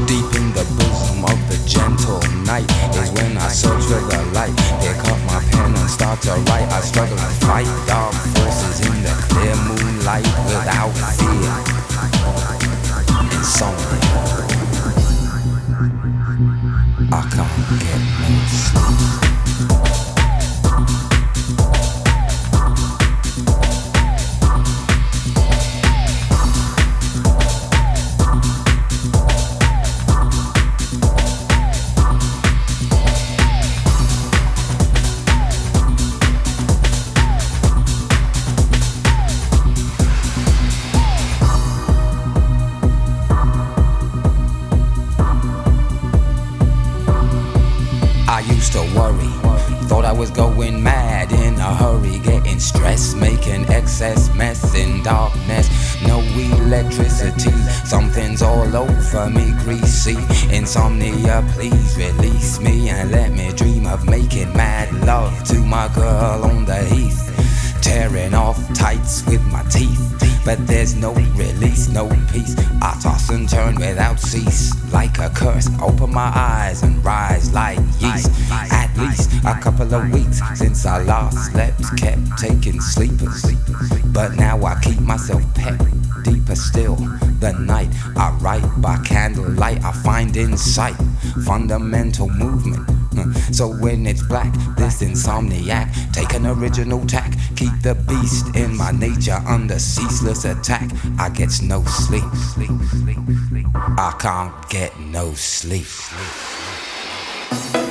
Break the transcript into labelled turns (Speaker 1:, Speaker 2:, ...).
Speaker 1: Deep in the bosom of the gentle night is when I search for the light. Pick up my pen and start to write. I struggle and fight dark forces in the clear moonlight without fear. Insomnia. I can't get no sleep. I used to worry, thought I was going mad in a hurry, getting stressed, making excess mess in darkness. No electricity, something's all over me, greasy. Insomnia, please release me and let me dream of making mad love to my girl on the heath. Tearing off tights with my teeth, but there's no release, no peace. I toss and turn without cease, like a curse. Open my eyes and rise like yeast. At least a couple of weeks since I last slept, kept taking sleepers, but now I keep myself pepped. Deeper still, the night I write by candlelight. I find insight, fundamental movement. So when it's black, this insomniac, take an original tack, keep the beast in my nature under ceaseless attack. I get no sleep, I can't get no sleep.